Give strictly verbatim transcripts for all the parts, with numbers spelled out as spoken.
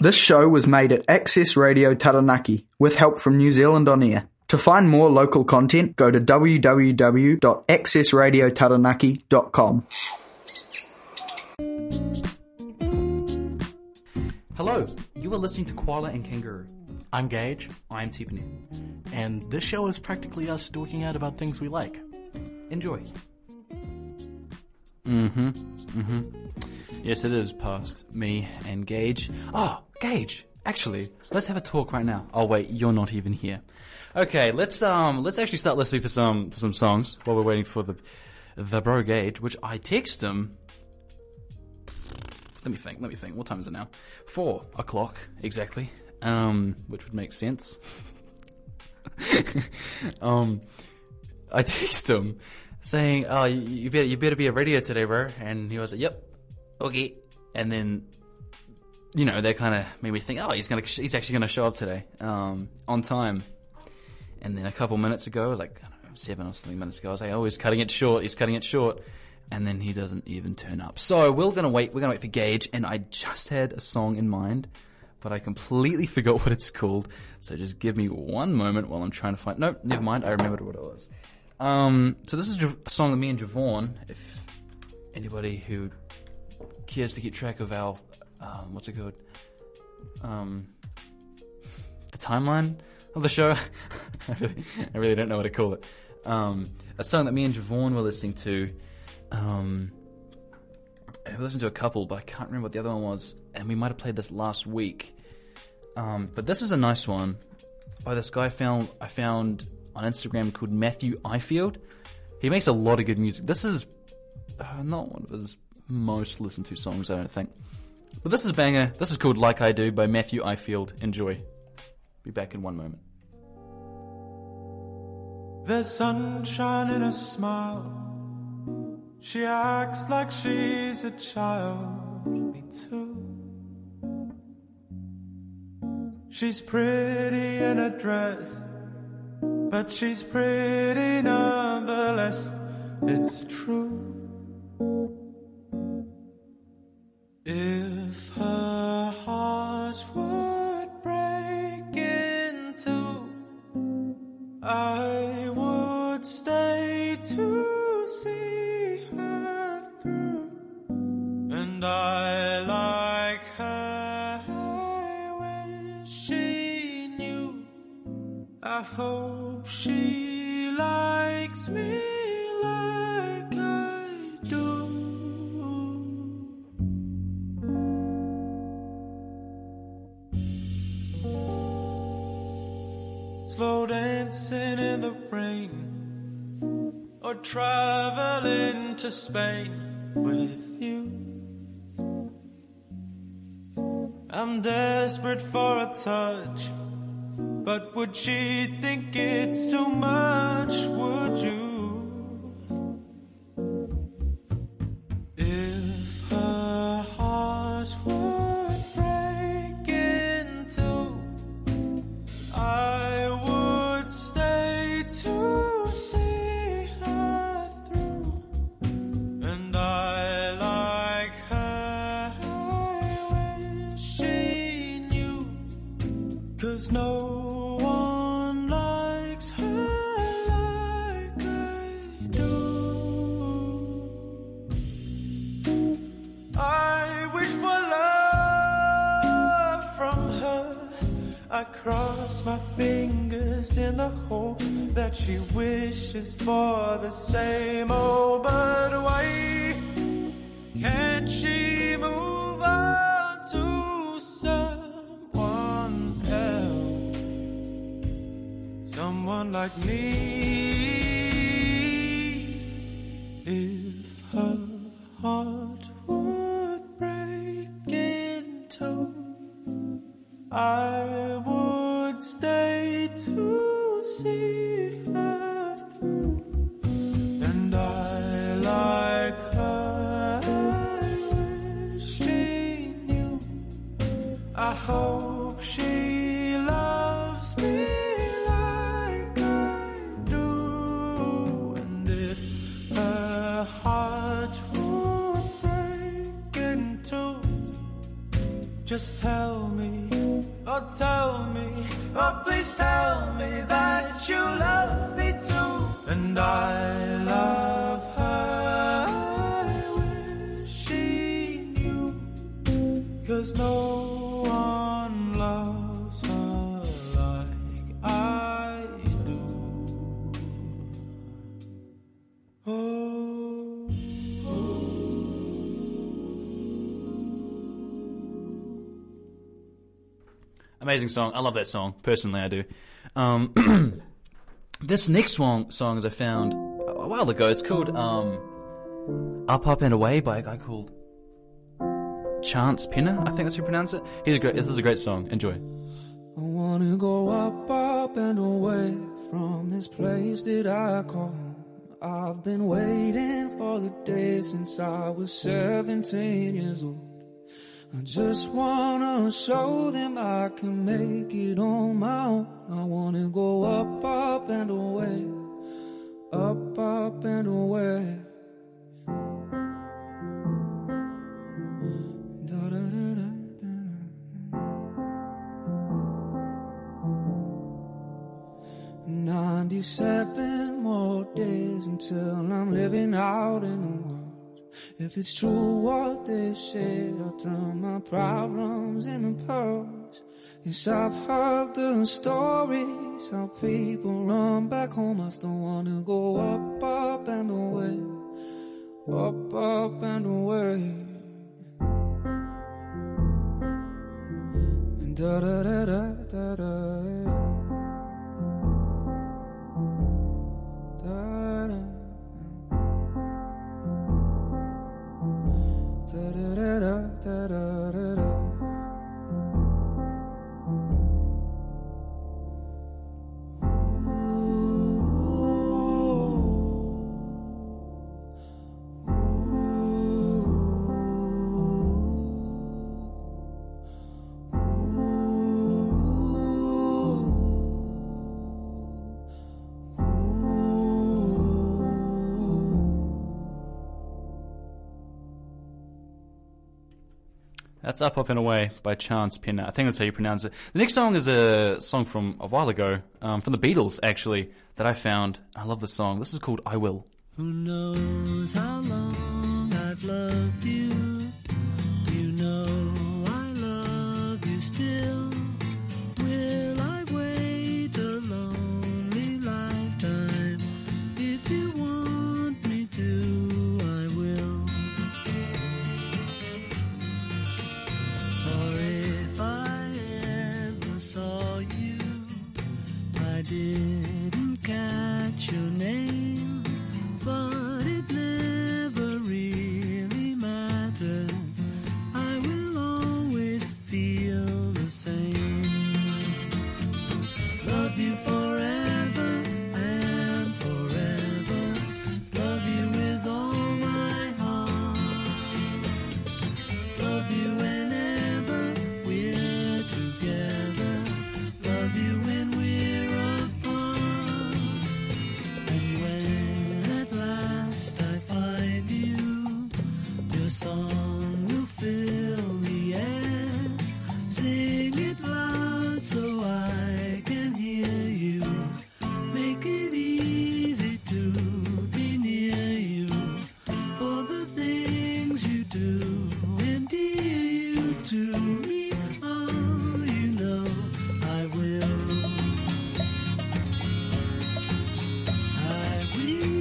This show was made at Access Radio Taranaki with help from New Zealand On Air. To find more local content, go to w w w dot access radio taranaki dot com. Hello, you are listening to Koala and Kangaroo. I'm Gage. I'm Tiffany. And this show is practically us talking out about things we like. Enjoy. Mm-hmm. Mm-hmm. Yes, it is past me and Gage. Oh, Gage, actually, let's have a talk right now. Oh wait, you're not even here. Okay, let's um let's actually start listening to some to some songs while we're waiting for the the bro Gage, which I text him. Let me think, let me think. What time is it now? Four o'clock, exactly. Um, which would make sense. um, I text him saying, "Oh, you, you better you better be at radio today, bro." And he was like, "Yep, okay." And then, you know, that kind of made me think, "Oh, he's gonna he's actually gonna show up today, um, on time." And then a couple minutes ago, I was like, I don't know, seven or something minutes ago, I was like, "Oh, he's cutting it short. He's cutting it short." And then he doesn't even turn up. So we're gonna wait. We're gonna wait for Gage. And I just had a song in mind, but I completely forgot what it's called. So just give me one moment while I'm trying to find... No, never mind. I remembered what it was. Um, so this is a song that me and Javon, if anybody who cares to keep track of our... Um, what's it called? Um, the timeline of the show? I, really, I really don't know what to call it. Um, a song that me and Javon were listening to. Um, I listened to a couple, but I can't remember what the other one was. And we might have played this last week. Um, but this is a nice one by this guy I found, I found on Instagram called Matthew Ifield. He makes a lot of good music. This is uh, not one of his most listened to songs, I don't think. But this is a banger. This is called Like I Do by Matthew Ifield. Enjoy. Be back in one moment. There's sunshine in her smile. She acts like she's a child. Me too. She's pretty in a dress, but she's pretty nonetheless. It's true. If her heart would break in two, I would stay to see her through. And I like her, I wish she knew. I hope she likes me like I do. Slow dancing in the rain, or traveling to Spain with you. I'm desperate for a touch, but would she think it's too much? Would you? If her heart would break in two, I would stay to see her through. And I like her, I wish she knew. 'Cause no one likes her like I do. I wish for love from her. I cross my fingers in the hope that she wishes for the same. Oh, but why can't she move on to someone else? Someone like me. If her heart would break in two, I would stay to see her through. And I like her, I wish she knew. I hope she loves me like I do. And if her heart would break in two, Just tell me, oh tell me, oh please tell me that you love me too. And I love her, I wish she knew. Cause no one loves her like I do. Oh, oh. Amazing song. I love that song. Personally, I do. Um, this next song, song, as I found a while ago, it's called um, "Up, Up and Away" by a guy called Chance Penner. I think that's how you pronounce it. He's a great. This is a great song. Enjoy. I wanna go up, up and away from this place that I call home. I've been waiting for the day since I was seventeen years old. I just wanna show them I can make it on my own. I wanna go up, up and away, up, up and away. Da, da, da, da, da. ninety-seven more days until I'm living out in the world. If it's true what they say, I'll turn my problems into pearls. Yes, I've heard the stories, how people run back home. I still wanna go up, up and away, up, up and away. Da da da da da da. Da da. Da da da da da da da. That's Up, Up and Away by Chance Penner. I think that's how you pronounce it. The next song is a song from a while ago, um, from the Beatles, actually, that I found. I love this song. This is called I Will. Who knows how long I've loved you? You know I love you still. Will I wait a lonely lifetime? If you want me to, I will. For if I ever saw you, I didn't catch your name, but it never really matters. I will always feel the same. Love you forever and forever. Love you with all my heart. Love you whenever we're together. Love you when we're apart. And when at last I find you, your song will fill the air. Sing it loud so I can hear you. Make it easy to be near you. For the things you do endear you to me. Oh, you know I will. I will.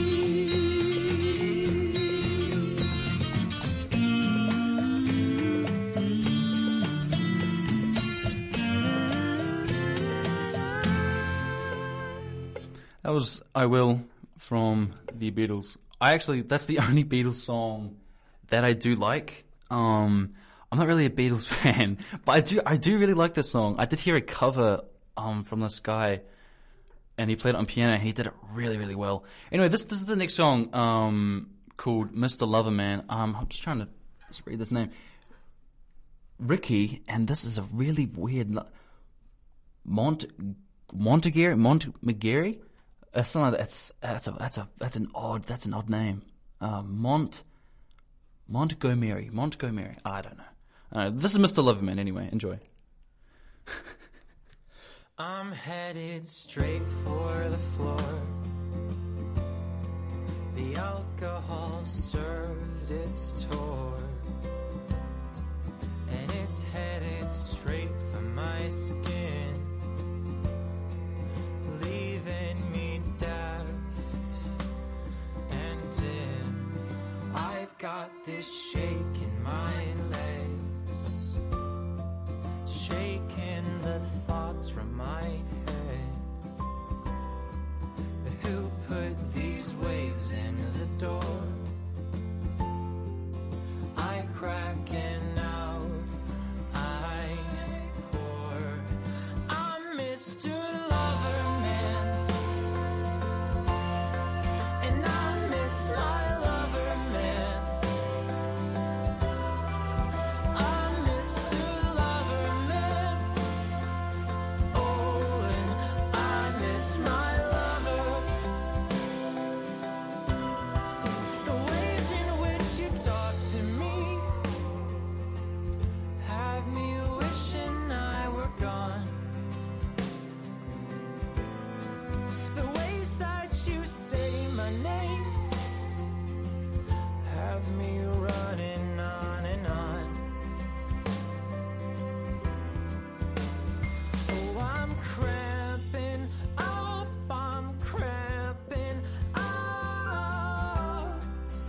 That was I Will from the Beatles. I actually, that's the only Beatles song that I do like. Um, I'm not really a Beatles fan, but I do, I do really like this song. I did hear a cover, um, from this guy, and he played it on piano, and he did it really, really well. Anyway, this, this is the next song, um, called Mister Loverman. Um, I'm just trying to just read this name. Ricky, and this is a really weird, Mont, Montegary, Montmagary? Uh, something like that. That's, that's a, that's a, that's an odd, that's an odd name. Uh, Mont, Montgomery, Montgomery. I don't know. Uh, this is Mister Loverman anyway. Enjoy. I'm headed straight for the floor. The alcohol served its tour, and it's headed straight for my skin, leaving me daft and dim. I've got this shake in my legs, shaking the thoughts from my head. But who put these waves in the door? I cracking out, I pour. I'm Mister Loverman, and I miss my Loverman. I'm Mister Loverman, oh, and I miss my lover. The ways in which you talk to me have me wishing I were gone. The ways that you say my name have me running on and on. Oh, I'm cramping up, I'm cramping up.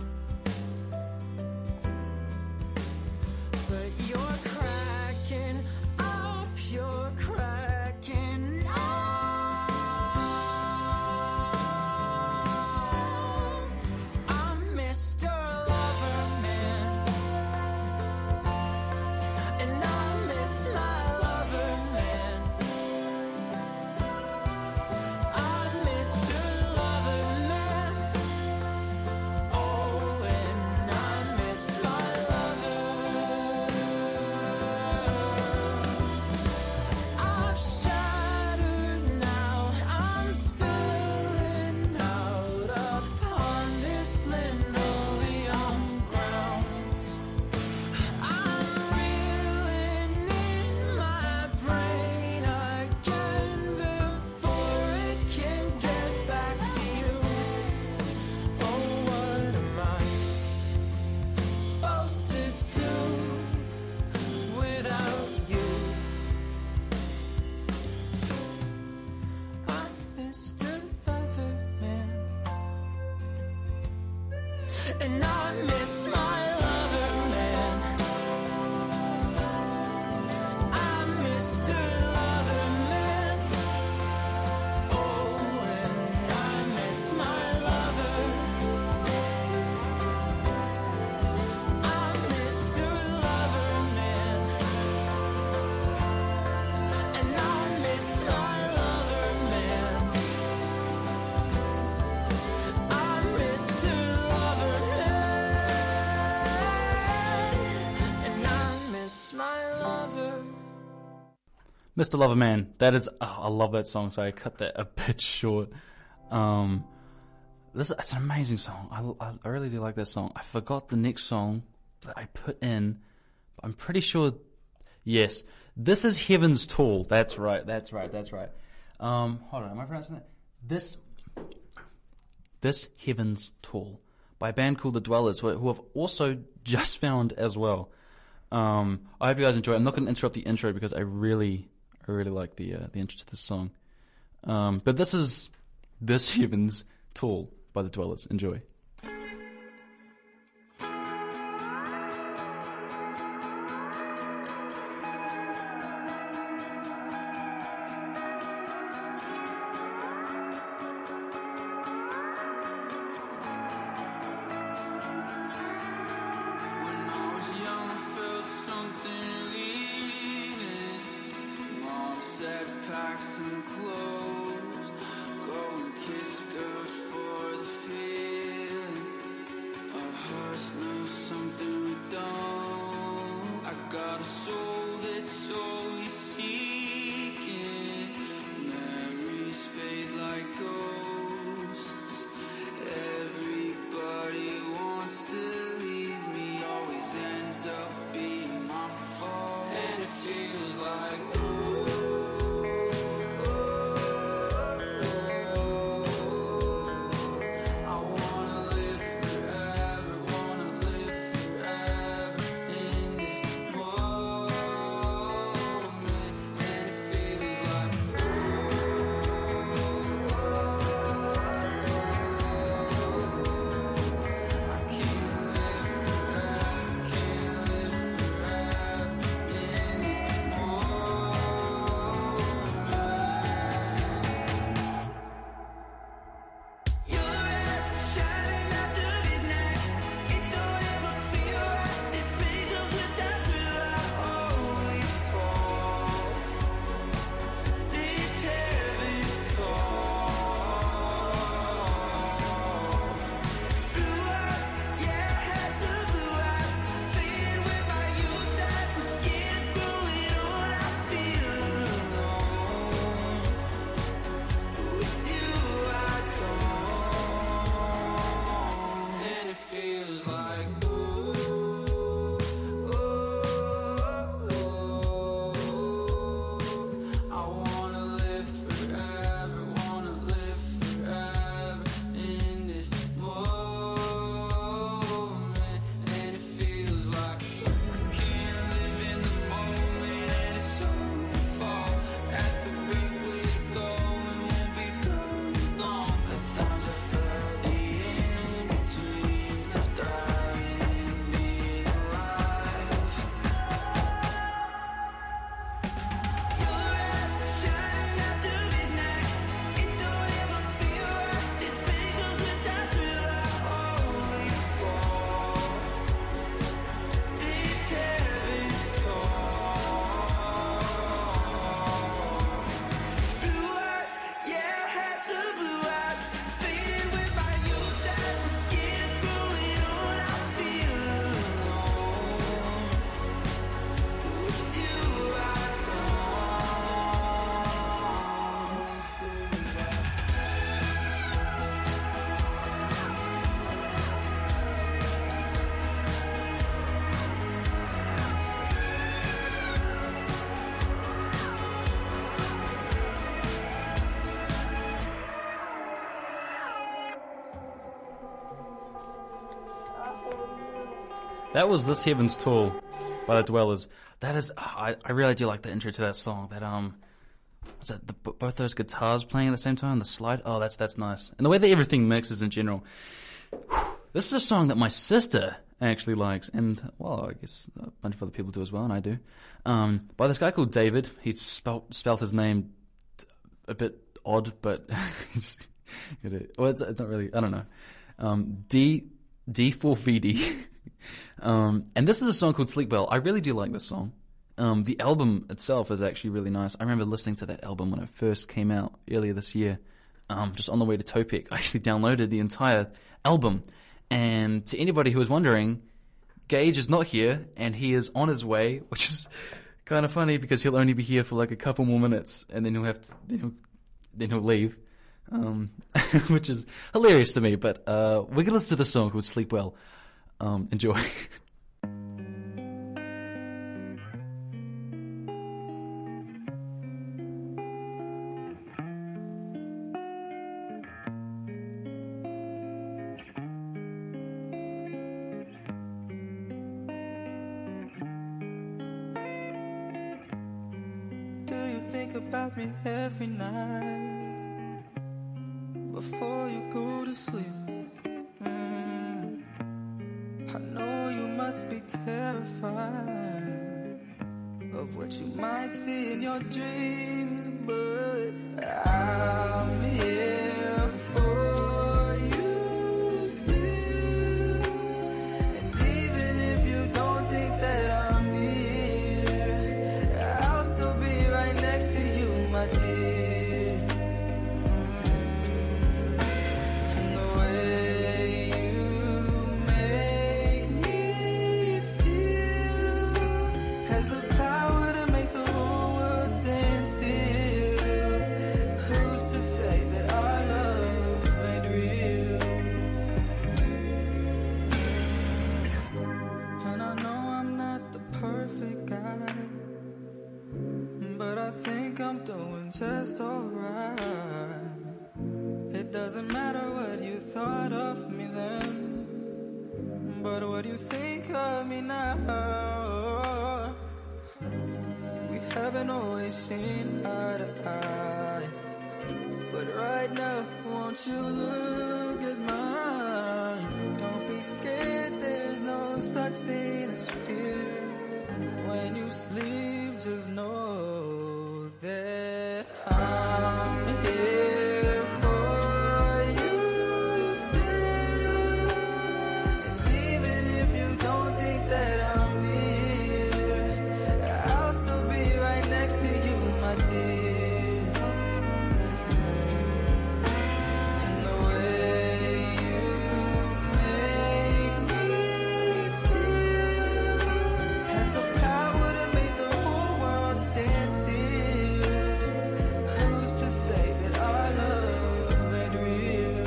But you're cracking up, you're cracking up. I'm Mister Loverman, and I miss my Loverman. I'm Mister Loverman, oh, and I miss my lover. I'm shattered now, I'm spilling out upon this linoleum ground. I'm reeling in my brain again before it can get back to you. Oh, what am I supposed to do without you? I'm Mister Loverman, and I miss my Loverman. I'm Mister Loverman, oh, and I miss my lover. I'm Mister Loverman, and I miss my Loverman. I'm Mister Loverman, and I miss my lover. Mister Loverman. That is, oh, I love that song. So I cut that a bit short. Um, this it's an amazing song. I, I really do like that song. I forgot the next song that I put in. But I'm pretty sure. Yes, this is Heaven's Tool. That's right. That's right. That's right. Um, hold on. Am I pronouncing that? This. This Heaven's Tool by a band called The Dwellers, who who I've also just found as well. Um, I hope you guys enjoy it. I'm not going to interrupt the intro because I really, I really like the uh, the intro to this song. Um, but this is This Heaven's Tool by The Dwellers. Enjoy. When I was young, I felt something leaving. Mom said, pack some clothes, go and kiss girls for the feeling. Our hearts know something we don't. I got a soul that's always seeking. Memories fade like ghosts. Everybody wants to leave me, always ends up being my That was This Heaven's Tall by The Dwellers. That is, I, I really do like the intro to that song. That, um, what's that, the, both those guitars playing at the same time, the slide, oh, that's, that's nice. And the way that everything mixes in general. Whew. This is a song that my sister actually likes, and, well, I guess a bunch of other people do as well, and I do. Um, by this guy called David. He's spelt, spelled his name a bit odd, but, just, well, it's not really, I don't know. Um, D, D four V D. Um, and this is a song called Sleep Well. I really do like this song. Um, the album itself is actually really nice. I remember listening to that album when it first came out earlier this year. Um, just on the way to Topek, I actually downloaded the entire album. And to anybody who was wondering, Gage is not here, and he is on his way, which is kind of funny because he'll only be here for like a couple more minutes, and then he'll have to, then he'll, then he'll leave. Um, which is hilarious to me. But uh, we're gonna listen to this song called Sleep Well. Um, enjoy. Do you think about me every night before you go to sleep? Mm. I know you must be terrified of what you might see in your dreams, but I'm here for you still. And even if you don't think that I'm near, I'll still be right next to you, my dear. And the way you make me feel has the power to make the whole world stand still. Who's to say that our love ain't real? And I know I'm not the perfect guy, but I think I'm doing just alright. It doesn't matter what you thought of me then, but what you think of me now. We haven't always seen eye to eye, but right now, won't you look at mine? Don't be scared, there's no such thing as fear. When you sleep, just know that I'm here for you still. And even if you don't think that I'm near, I'll still be right next to you, my dear. And the way you make me feel has the power to make the whole world stand still. Who's to say that our love ain't real?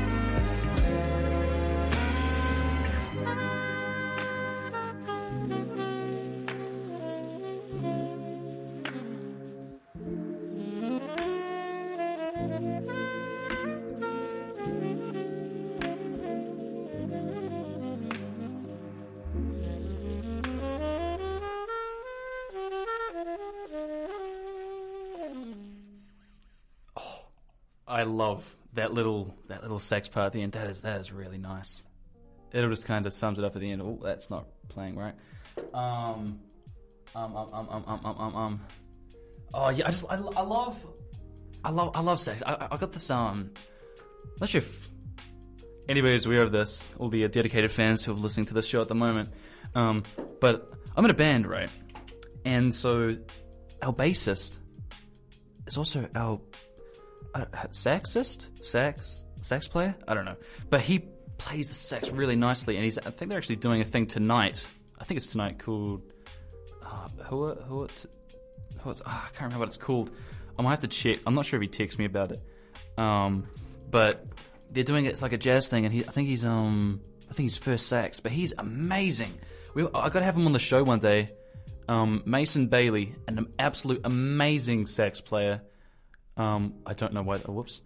I love that little that little sax part at the end. That is that is really nice. It just kind of sums it up at the end. Oh, that's not playing right. Um, um, um, um, um, um, um, um, um. Oh yeah, I just I, I love I love I love sax. I I got this um. I'm not sure if anybody's aware of this. All the uh, dedicated fans who are listening to this show at the moment. Um, but I'm in a band, right? And so our bassist is also our Uh, saxist? Sax? Sax player? I don't know. But he plays the sax really nicely, and he's, I think they're actually doing a thing tonight. I think it's tonight called, uh, who, who, who, oh, I can't remember what it's called. I'm gonna have to check. I'm not sure if he texts me about it. Um, but they're doing it, it's like a jazz thing, and he, I think he's, um, I think he's first sax, but he's amazing. We, I gotta have him on the show one day. Um, Mason Bailey, an absolute amazing sax player. Um, I don't know why. Oh, whoops.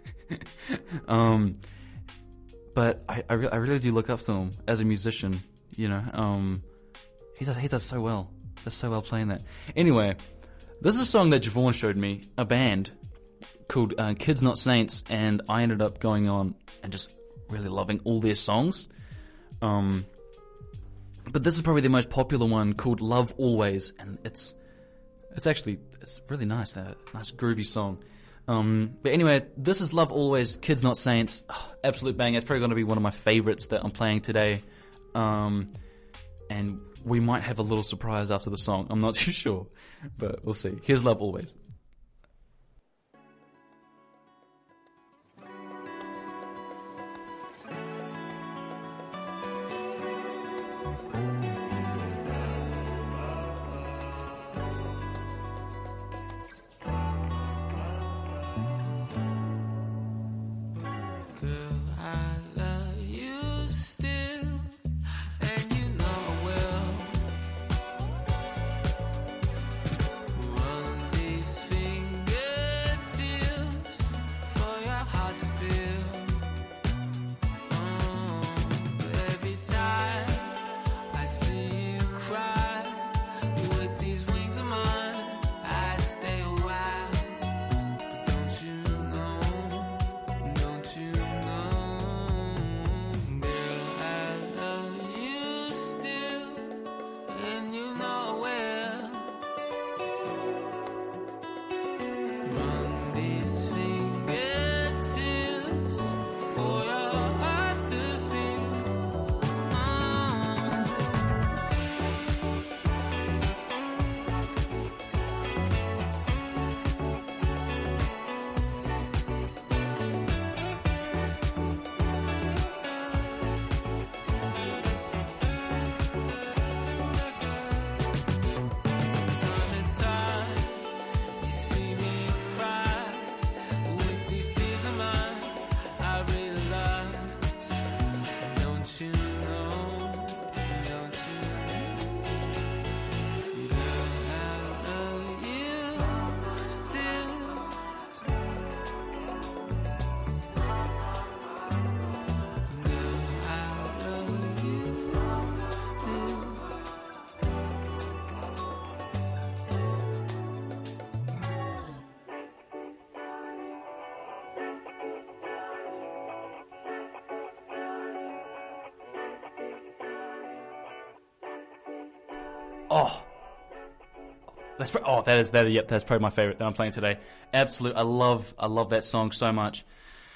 um, but I, I, re- I really do look up to him as a musician. You know, um, he does he does so well. Does so well playing that. Anyway, this is a song that Javon showed me, a band called uh, Kids Not Saints, and I ended up going on and just really loving all their songs. Um, but this is probably their most popular one, called Love Always, and it's it's actually it's really nice. That nice groovy song. Um, but anyway, this is Love Always, Kids Not Saints. Oh, absolute bang. It's probably going to be one of my favorites that I'm playing today. Um, and we might have a little surprise after the song. I'm not too sure, but we'll see. Here's Love Always. Oh, that's pro- oh that is that. Yep, that's probably my favorite that I'm playing today. Absolute, I love I love that song so much.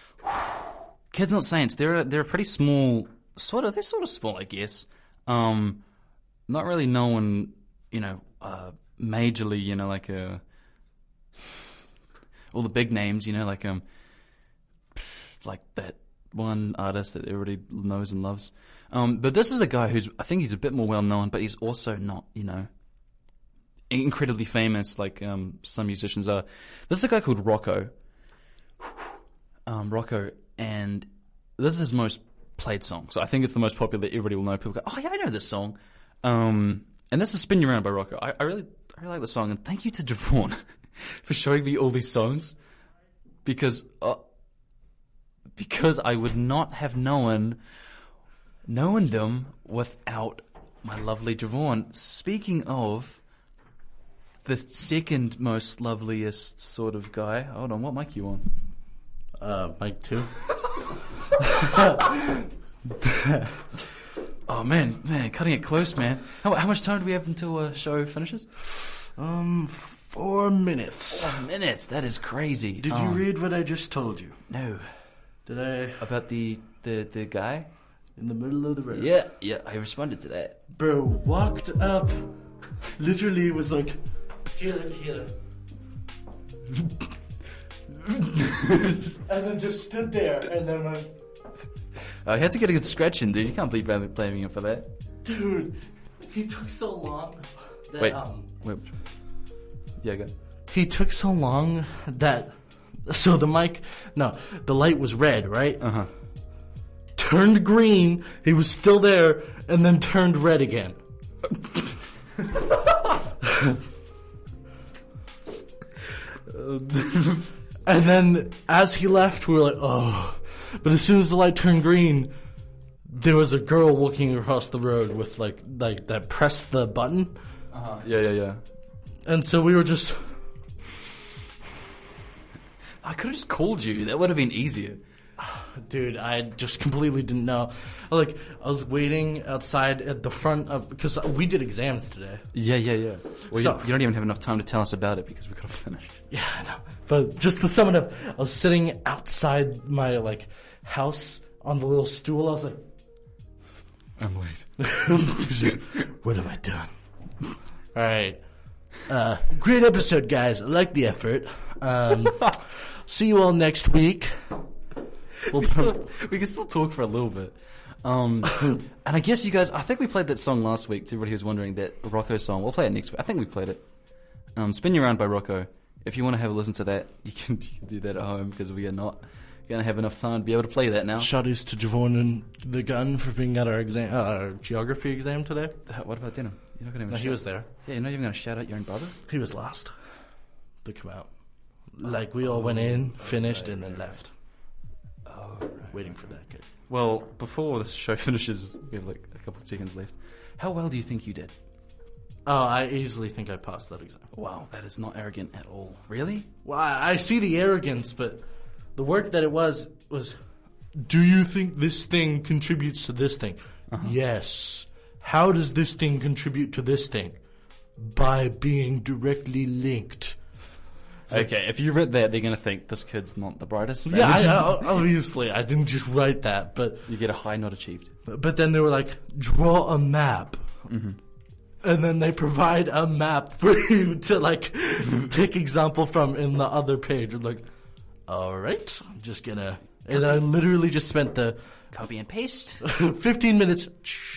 Kids Not Saints. They're a, they're a pretty small sort of. They're sort of small, I guess. Um, not really known, you know, uh, majorly. You know, like uh, all the big names. You know, like um, like that one artist that everybody knows and loves. Um, but this is a guy who's, I think he's a bit more well known, but he's also not, you know, incredibly famous like um, some musicians are. This is a guy called Rocco. Um, Rocco, and this is his most played song. So I think it's the most popular that everybody will know. People go, oh yeah, I know this song. Um, and this is Spin You Around by Rocco. I, I really, I really like the song, and thank you to Javon for showing me all these songs, because, uh, because I would not have known known them without my lovely Javon. Speaking of the second most loveliest sort of guy, hold on, what mic you on? Uh, mic two. Oh man, man, cutting it close, man. How, how much time do we have until uh, show finishes? Um, four minutes. Four minutes. That is crazy. Did um, you read what I just told you? No. Did I? About the the the guy in the middle of the road. Yeah, yeah. I responded to that. Bro walked up, literally was like, here, here, and then just stood there, and then went. I had to get a good scratch in, dude. You can't be blaming him for that. Dude, he took so long that, wait, um... Wait. Yeah, go. He took so long that... So the mic... No, the light was red, right? Uh-huh. Turned green, he was still there, and then turned red again. And then, as he left, we were like, oh... But as soon as the light turned green, there was a girl walking across the road with like like that press the button. Uh, yeah, yeah, yeah. And so we were just... I could have just called you. That would have been easier. Dude, I just completely didn't know. Like, I was waiting outside at the front of... Because we did exams today. Yeah, yeah, yeah. Well, So- you, you don't even have enough time to tell us about it because we could have finished. Yeah, I know. But just to sum it up, I was sitting outside my, like, house on the little stool. I was like... I'm late. What have I done? All right. Uh, great episode, guys. I like the effort. Um, see you all next week. We'll we, still, we can still talk for a little bit. Um, and I guess you guys, I think we played that song last week, to everybody who's wondering, that Rocco song. We'll play it next week. I think we played it. Um, Spin You Around by Rocco. If you want to have a listen to that, you can, you can do that at home because we are not going to have enough time to be able to play that now. Shout-outs to Javon and the gun for being at our exam, uh, our geography exam today. Uh, What about Denim? You're not going to No, he was there. Yeah, you're not even going to shout out your own brother? He was last to come out. Like, we all went in, finished, right, and then right, left. Oh, right. Waiting for that kid. Well, before this show finishes, we have like a couple of seconds left. How well do you think you did? Oh, I easily think I passed that exam. Wow, that is not arrogant at all. Really? Well, I, I see the arrogance, but the work that it was was, do you think this thing contributes to this thing? Uh-huh. Yes. How does this thing contribute to this thing? By being directly linked. Okay, if you read that, they're going to think this kid's not the brightest. Yeah, And I, just- I, obviously, I didn't just write that, but you get a high not achieved. but then they were like, draw a map. Mm-hmm. And then they provide a map for you to, like, take example from in the other page. I'm like, all right, I'm just gonna... And I literally just spent the Copy and paste. fifteen minutes...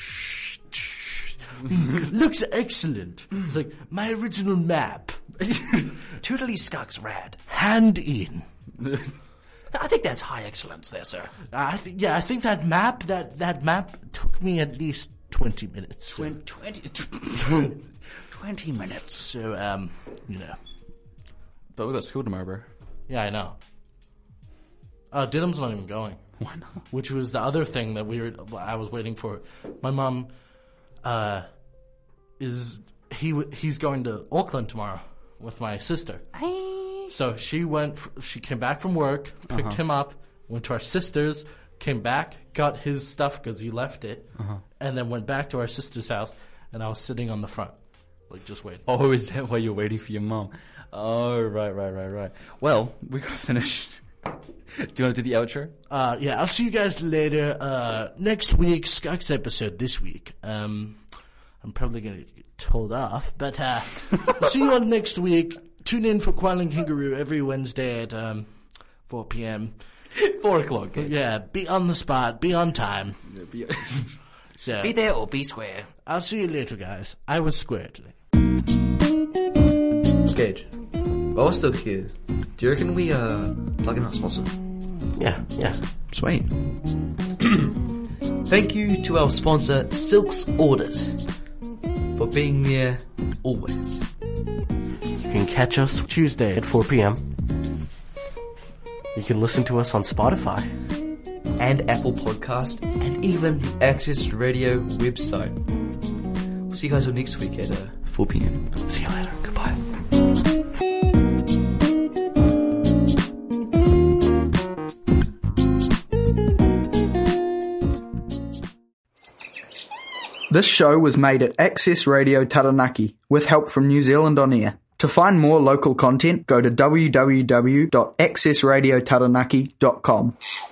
Looks excellent. It's like, my original map. Totally Skug's rad. Hand in. I think that's high excellence there, sir. I th- yeah, I think that map, that, that map took me at least twenty minutes. So, Twenty, twenty minutes. so um, you know. But we got school tomorrow, bro. Yeah, I know. Uh, Didham's not even going. Why not? Which was the other thing that we were, I was waiting for. My mom, uh, is, he w- he's going to Auckland tomorrow with my sister. So she went, f- she came back from work, picked Uh-huh. him up, went to our sister's, came back, got his stuff because he left it, Uh-huh. and then went back to our sister's house, and I was sitting on the front, like just waiting. Oh, is that why you're waiting for your mom? Oh, right, right, right, right. Well, we got to finish. Do you want to do the outro? Uh, yeah, I'll see you guys later. Uh, next week, Skug's episode this week. Um, I'm probably going to get told off, but uh, see you all next week. Tune in for Qualing Kangaroo every Wednesday at um, four p.m. Four o'clock. Okay. Yeah, be on the spot, be on time. Be, So, be there or be square. I'll see you later, guys. I was square today. Gage, while we're still here, do you reckon we uh plug in our sponsor? Yeah, yeah. Sweet. Thank you to our sponsor, Silk's Audit, for being there always. You can catch us Tuesday at four p.m. You can listen to us on Spotify. And Apple Podcast, and even the Access Radio website. We'll see you guys all next week at uh, four p.m. See you later. Goodbye. This show was made at Access Radio Taranaki with help from New Zealand On Air. To find more local content, go to w w w dot access radio taranaki dot com.